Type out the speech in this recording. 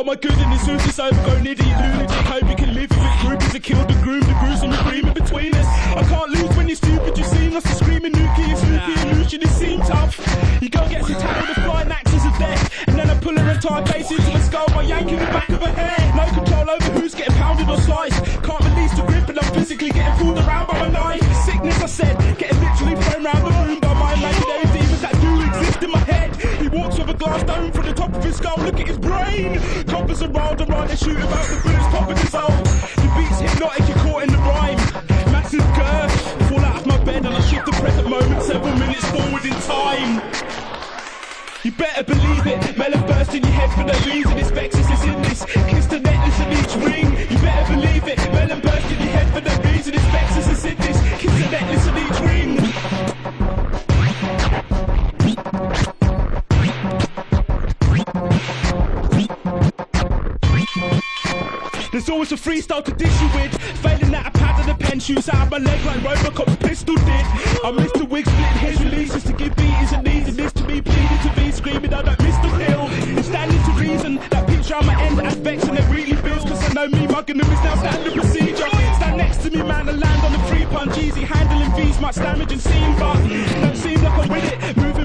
Oh my goodness, who's this overgrown idiot lunatic? Hope you can live with groupies that killed the groom, the gruesome agreement between us. I can't lose when you're stupid, you seem like a screaming nuclear, spooky illusion, it seemed tough. You go get some tangled with flying axes of death, and then I pull her entire face into the skull by yanking the back of her hair. No control over who's getting pounded or sliced. Can't release the grip and I'm physically getting pulled around by my knife. Sickness, I said, getting literally thrown around the room by my imaginary demons that do exist in my head. He walks with a glass dome from the top of his skull, look at his brain. Coppers around and they shoot about the bullets popping his hole. The beat's hypnotic, you're caught in the rhyme. Massive girth, fall out of my bed and I shift the present moment several minutes forward in time. You better believe it, melon burst in your head for no reason. It's Vexus is in this, kiss the necklace in each ring. You better believe it, melon burst in your head for no reason. It's Vexus is in this, kiss the necklace in each ring. There's always a freestyle to dish you with. Failing that I padded the pen, shoots out of my leg like Robocop's pistol did. I missed the wig splitting his releases to give beatings and needs, and this to be pleading to be screaming I don't miss the pill. It's standing to reason, that picture on my end as Vex and it really feels, cause I know me mugging them is now standard procedure. Stand next to me man and land on the free punch, easy handling V's much damage and seem, but don't seem like I'm with it. Moving